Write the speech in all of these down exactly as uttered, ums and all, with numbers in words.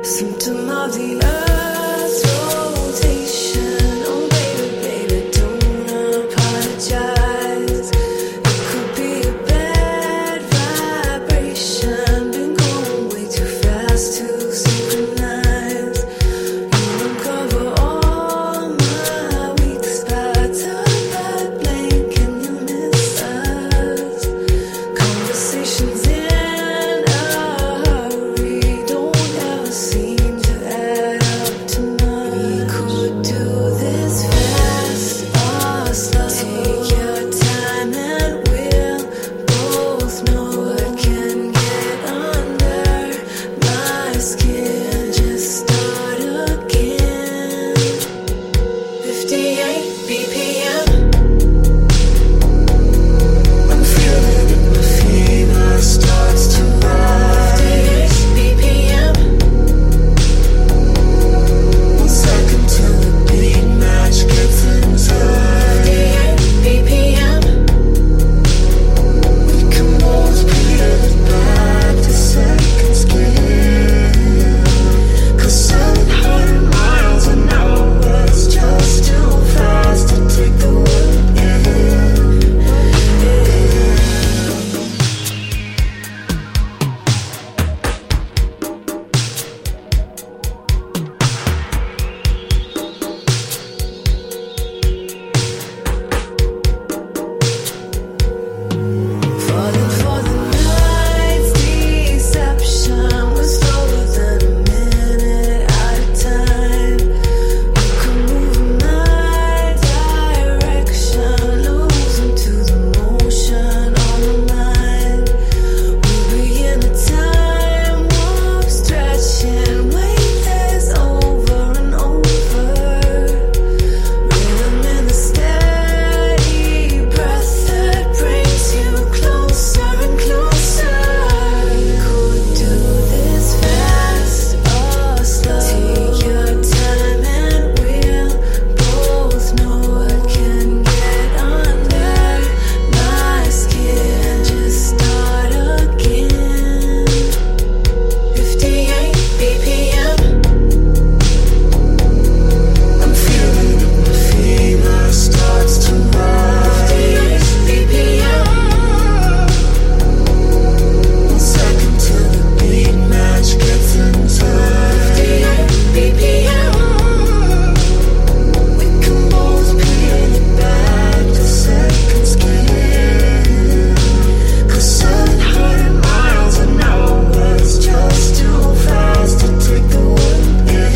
Symptom of the earth's rotation. Oh baby, baby, don't apologize. It could be a bad vibration. Been going way too fast to synchronize. You uncover all my weak spots. A bad blank and you miss us. Conversations in a hurry don't ever seem to add up to much. We could do this fast or slow. Take your time and we'll both know what can get under my skin. Just start again. fifty-eight B P M. I'm feeling it, my fever starts to rise. fifty-eight B P M. One second till the beat match gets inside. fifty-eight B P M. We can both peel it back to second scale. 'Cause seven hundred miles an hour is just too fast to take the world in. Falling for the night's deception. We're slower than a minute at a time. You can move in my direction, losing to the motion on my mind. We'll be in a time warp, stretching weightless over and over. Rhythm in the steady breath that brings you closer and closer. We could do this fast or slow. Take your time and we'll both know what can get under my skin. Just start again. fifty-eight B P M. I'm feeling it, my fever starts to rise. fifty-eight B P M. One second till the beat match gets inside. fifty-eight B P M. We can both peel it back to second scale. 'Cause seven hundred miles an hour is just too fast to take the world in.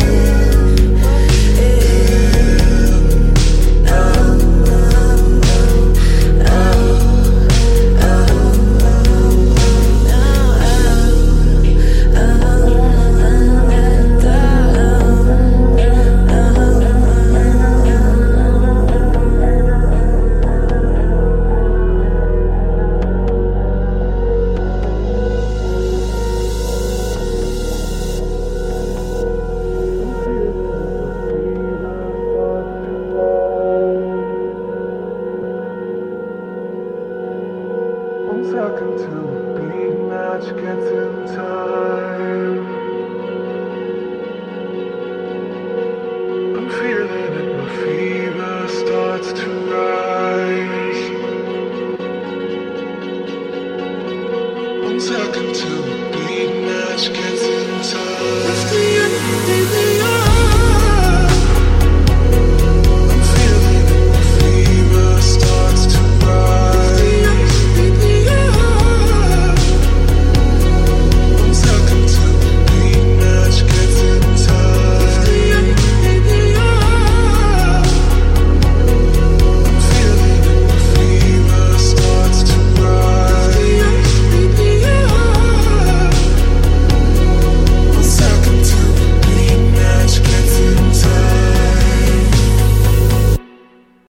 One second till the beat match gets in time. I'm feeling it, my fever starts to rise. One second till the beat match gets in time.